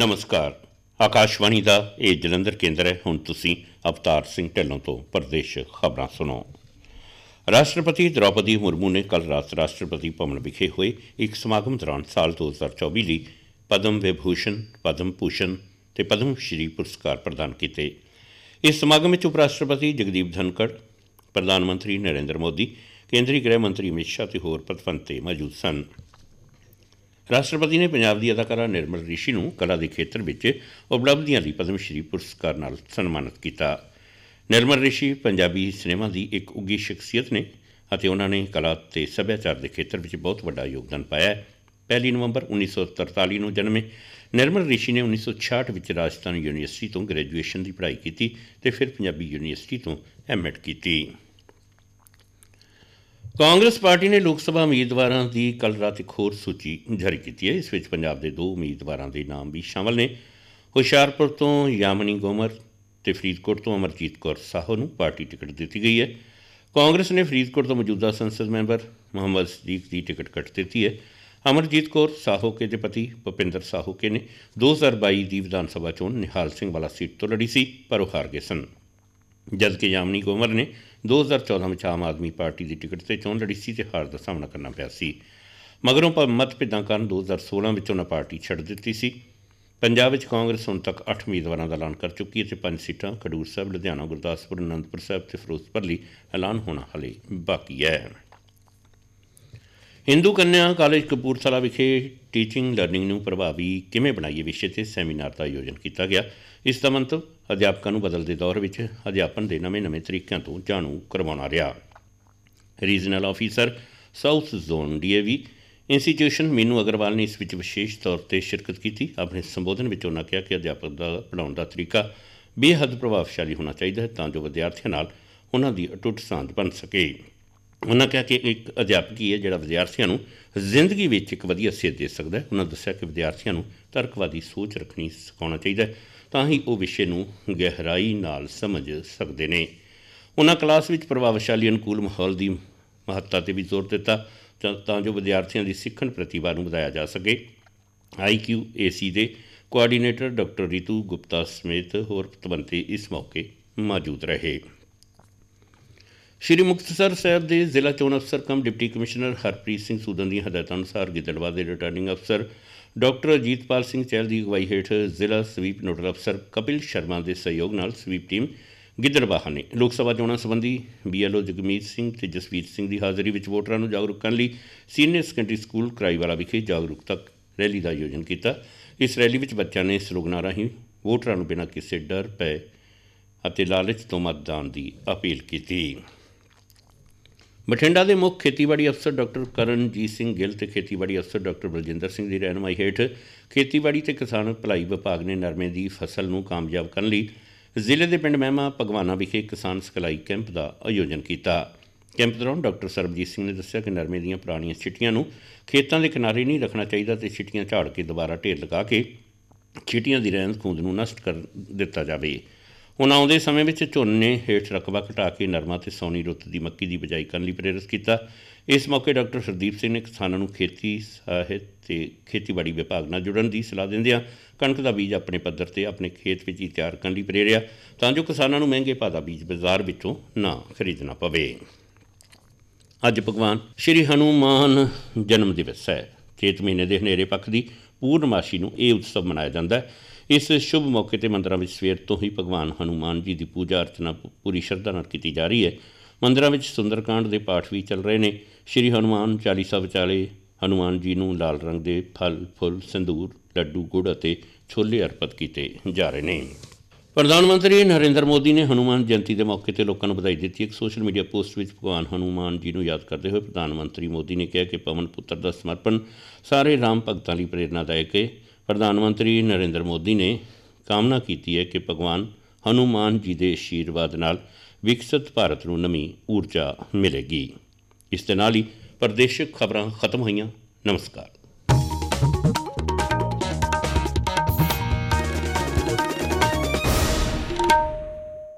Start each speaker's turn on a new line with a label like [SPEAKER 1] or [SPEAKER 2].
[SPEAKER 1] नमस्कार। आकाशवाणी का यह जलंधर केंद्र है। हुण तुसीं अवतार सिंह ढिल्लों तो प्रदेश खबरां सुनो। राष्ट्रपति द्रौपदी मुर्मू ने कल रात राष्ट्रपति भवन विखे हुए एक समागम दौरान साल 2024 ਲਈ पद्म विभूषण, पद्म भूषण ते पद्म श्री पुरस्कार प्रदान किए। इस समागम में उप राष्ट्रपति जगदीप धनखड़, प्रधानमंत्री नरेंद्र मोदी, केंद्रीय गृह मंत्री अमित शाह ते होर पतवंते मौजूद सन। राष्ट्रपति ने पंजाब की अदाकारा निर्मल रिशी नूं कला के खेत्र में उपलब्धियों लिए पद्म श्री पुरस्कार नाल सन्मानित किया। निर्मल रिशी पंजाबी सिनेमा की एक उगी शख्सियत ने और उन्होंने कला ते सभ्याचार के खेत्र में बहुत बड़ा योगदान पाया है। 1 नवंबर 1943 को जन्मे निर्मल रिशी ने 1966 में राजस्थान यूनीवर्सिटी तो ग्रैजुएशन की पढ़ाई की तो फिर पंजाबी यूनीवर्सिटी तो M.Ed की। कांग्रेस पार्टी ने लोक सभा उम्मीदवारों की कल रात एक होर सूची जारी की है। इस विच पंजाब के 2 उम्मीदवारों के नाम भी शामिल ने। हुशियारपुर तो यामिनी गोमर तो फरीदकोट तो अमरजीत कौर साहो नूं पार्टी टिकट दी गई है। कांग्रेस ने फरीदकोट तो मौजूदा संसद मैंबर मुहम्मद सदीक की टिकट कट दी है। अमरजीत कौर साहोके के पति भुपिंदर साहोके ने 2022 की विधानसभा चोण निहाल सिंह वाला सीट तो लड़ी सी पर वह हार गए सन, जबकि यामिनी गोमर ने 2014 में आम आदमी पार्टी की टिकट से चोण लड़ी सी ते हार का सामना करना पिया सी। मगरों मतभेदों कारण 2016 में उन्हें पार्टी छड़ दी सी। पंजाब में कांग्रेस हुण तक 8 उम्मीदवारों का ऐलान कर चुकी है तो 5 सीटां खडूर साहब, लुधियाना, गुरदासपुर, आनंदपुर साहब तो फिरोजपुर लिए ऐलान होना हाले बाकी है। हिंदू कन्या कॉलेज कपूरथला विखे टीचिंग लर्निंग नूं प्रभावी किवें बनाईए विषय ते सैमीनार का आयोजन किया गया। इसका मंतव अध्यापकों नूं बदलते दौर में अध्यापन के नਵੇਂ तरीकों तो जाणू करवाउणा रहा। Regional officer south zone DAV institution Meenu Aggarwal ने इस विच विशेष तौर पर शिरकत की। अपने संबोधन में उन्होंने कहा कि अध्यापक का पढ़ाने का तरीका बेहद प्रभावशाली होना चाहिए तां जो विद्यार्थियों नाल उन्हां दी अटुट सांझ बन सके। उन्होंने कहा कि एक अध्यापक ही है जिहड़ा विद्यार्थियों को जिंदगी में एक वधिया सेध दे सकता है। उन्होंने दस्सिया कि विद्यार्थियों को तर्कवादी सोच रखनी सिखाना चाहिए तां ही वो विषय नूं गहराई नाल समझ सकते हैं। उन्होंने क्लास में प्रभावशाली अनुकूल माहौल की महत्ता पर भी जोर दिता तां जो विद्यार्थियों की सीखण प्रतिभा नूं वधाया जा सके। IQAC के कोआर्डीनेटर डॉक्टर रितू गुप्ता समेत होर पतवंते इस मौके मौजूद रहे। श्री मुक्तसर साहब के जिला चोण अफसर cum deputy commissioner Harpreet Singh Sudan दी हदायतों अनुसार गिद्दड़वा के रिटर्निंग अफसर डॉक्टर अजीतपाल सिंह चहल की अगवाई हेठ जिला स्वीप नोडल अफसर कपिल शर्मा के सहयोग नाल स्वीप टीम गिद्दड़बाहा ने लोक सभा चोणों संबंधी BLO जगमीत सिंह ते जसवीर सिंह की हाज़री में वोटरों को जागरूक करने लिए सीनियर सैकेंडरी स्कूल कराईवाला विखे जागरूकता रैली का आयोजन किया। इस रैली में बच्चों ने स्लोगनों राही वोटरों को बिना किसी डर भय और लालच तो मतदान की अपील की। बठिंडा के मुख्य खेतीबाड़ी अफसर डॉक्टर करणजीत सिंह गिल ते खेतीबाड़ी अफसर डॉक्टर बलजिंदर सिंह की रहनुमाई हेठ खेतीबाड़ी ते किसान भलाई विभाग ने नरमे की फसल नूं कामयाब करने लिए जिले के पिंड महमा भगवाना विखे किसान सिखलाई कैंप का आयोजन किया। कैंप दौरान डॉक्टर सरबजीत सिंह ने दस्सिया कि नरमे दीयां पुरानियां छिट्टियां नूं खेतों के किनारे नहीं रखना चाहिए तो छिट्टियां झाड़ के दोबारा ढेर लगा के छिट्टियां की रहंद खूंद नूं नष्ट कर दिता जाए। उन्होंने आउंदे समय में झोने हेठ रकबा घटा के नरमा ते सौनी रुੱਤ की मक्की की बिजाई करने लिए प्रेरित किया। इस मौके डॉक्टर हरदीप सिंह ने किसानों को खेती सहायत ते खेतीबाड़ी विभाग नाल जुड़न की सलाह दिंदियां कणक का बीज अपने पद्धर से अपने खेत में ही तैयार करने लिए प्रेरिया तां जो किसानों को महंगे भाव का बीज बाजार विचों ना खरीदना पवे। अज भगवान श्री हनुमान जन्म दिवस है। चेत महीने के हनेरे पक्ष की पूर्णमाशी नूं यह उत्सव मनाया जाता है। इस शुभ मौके पर मंदिरों में सवेर तो ही भगवान हनुमान जी की पूजा अर्चना पूरी श्रद्धा नाल की जा रही है। मंदिरों में सुंदरकांड के पाठ भी चल रहे हैं। श्री हनुमान चालीसा विचाले हनुमान जी को लाल रंग के फल फुल संदूर लड्डू गुड़ और छोले अर्पित किए जा रहे हैं। प्रधानमंत्री नरेंद्र मोदी ने हनुमान जयंती के मौके पर लोगों को बधाई दी। एक सोशल मीडिया पोस्ट में भगवान हनुमान जी को याद करते हुए प्रधानमंत्री मोदी ने कहा कि पवन पुत्र का समर्पण सारे राम भगतों लिए प्रेरणादायक है। प्रधानमंत्री नरेंद्र मोदी ने कामना की है कि भगवान हनुमान जी के आशीर्वाद नाल विकसित भारत को नवी ऊर्जा मिलेगी। इस दे नाल ही प्रदेशिक खबरां खत्म होईयां। नमस्कार।